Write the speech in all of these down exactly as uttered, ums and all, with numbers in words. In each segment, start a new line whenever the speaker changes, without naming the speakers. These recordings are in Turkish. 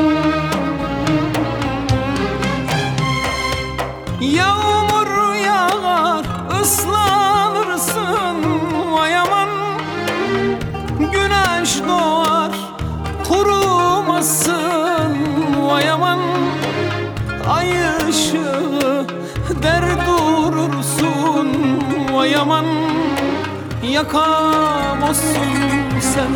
Yağmur yağar ıslanırsın vay aman, güneş doğar kurumazsın vay aman. Ay ışığı der durursun vay aman, yakamazsın sen.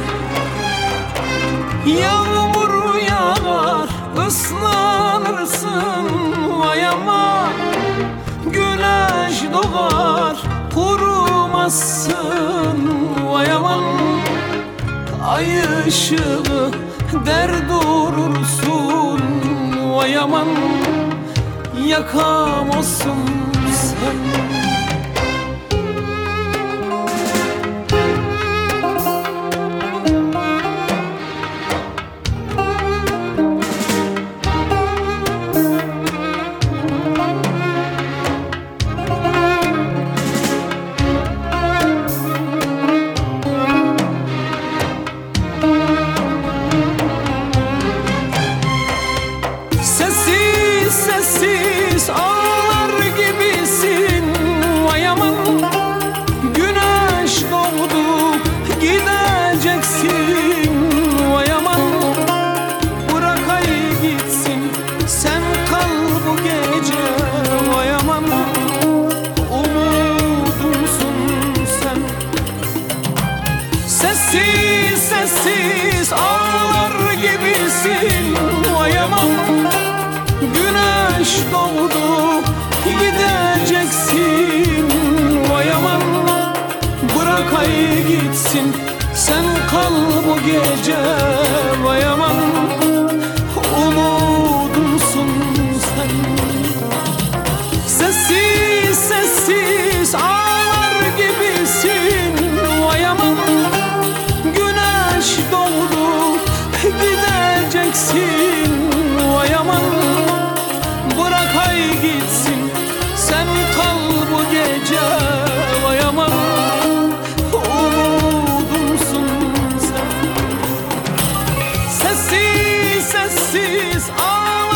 Yağmur yağar ıslanırsın vay aman, güneş doğar kurumazsın vay aman. Ay ışığı der durursun vay aman, yakamazsın sen. Sessiz sessiz ağlar gibisin vay aman, güneş doğdu gideceksin vay aman. Bırak ay gitsin sen kal bu gece vay aman, umudumsun sen. Sessiz sessiz ağlar gibisin vay aman, güneş doğdu gideceksin vay aman. Bırak ay gitsin sen kal bu gece vay aman, umudumsun sen. Sessiz sessiz ağlar gibisin vay aman, güneş doğdu gideceksin vay aman. Bırak ay gitsin sen kal bu gece vay aman, umudumsun sen. Sessiz sessiz ağlar